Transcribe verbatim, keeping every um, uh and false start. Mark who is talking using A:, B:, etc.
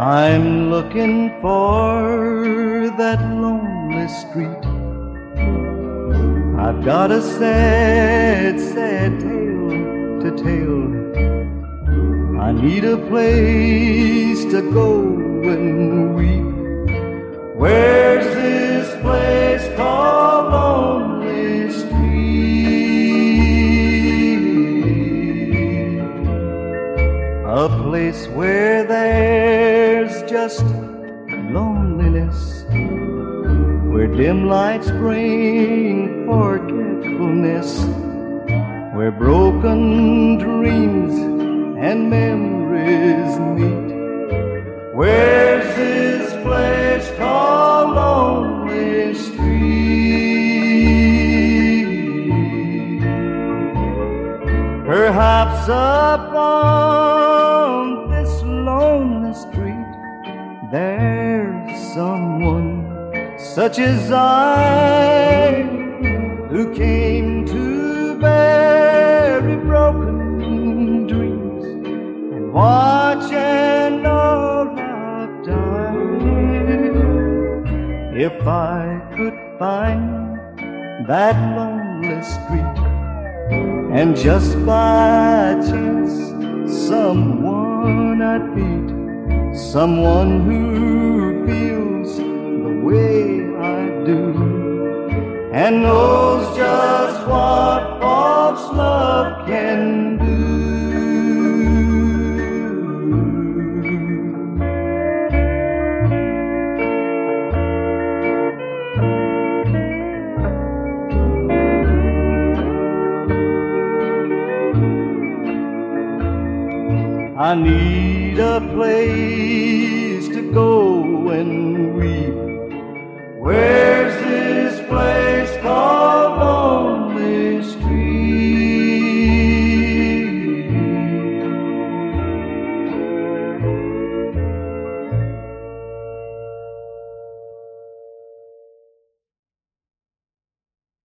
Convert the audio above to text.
A: I'm looking for that lonely street. I've got a sad, sad tale to tell. I need a place to go and weep. Where's this place called Lonely Street? A place where there's just loneliness, where dim lights bring forgetfulness, where broken dreams and memories meet. Where's this place called Lonely Street? Perhaps upon this lonely street there's someone such as I, who came to bury broken dreams and watch an old love die. If I could find that lonely street, and just by chance someone I'd meet, someone who feels the way I do, and knows just what false love can do. I need a place to go and weep. Where's this